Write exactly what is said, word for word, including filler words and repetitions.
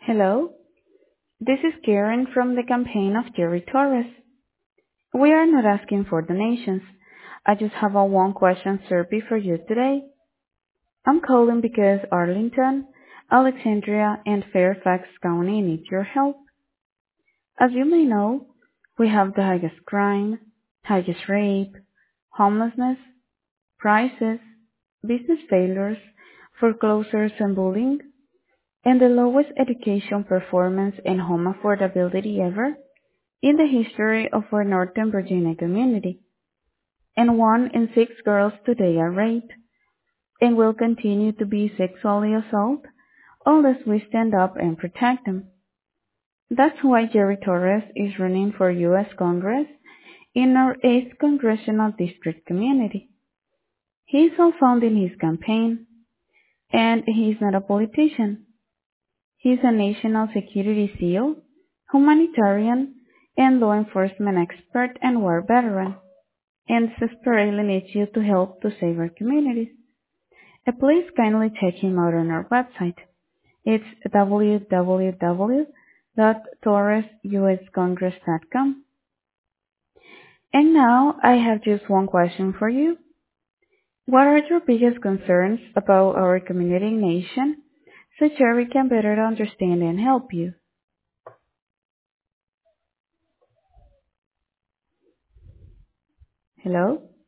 Hello, this is Karen from the campaign of Jerry Torres. We are not asking for donations. I just have a one question survey for you today. I'm calling because Arlington, Alexandria, and Fairfax County need your help. As you may know, we have the highest crime, highest rape, homelessness, prices, business failures, foreclosures and bullying, and the lowest education performance and home affordability ever in the history of our Northern Virginia community. And one in six girls today are raped and will continue to be sexually assaulted unless we stand up and protect them. That's why Jerry Torres is running for U S Congress in our eighth Congressional District community. He's all-founding his campaign, and he's not a politician. He's a national security SEAL, humanitarian, and law enforcement expert and war veteran, and desperately needs you to help to save our communities. Uh, Please kindly check him out on our website. It's w w w dot torres u s congress dot com. And now I have just one question for you. What are your biggest concerns about our community and nation so Jerry can better understand and help you? Hello?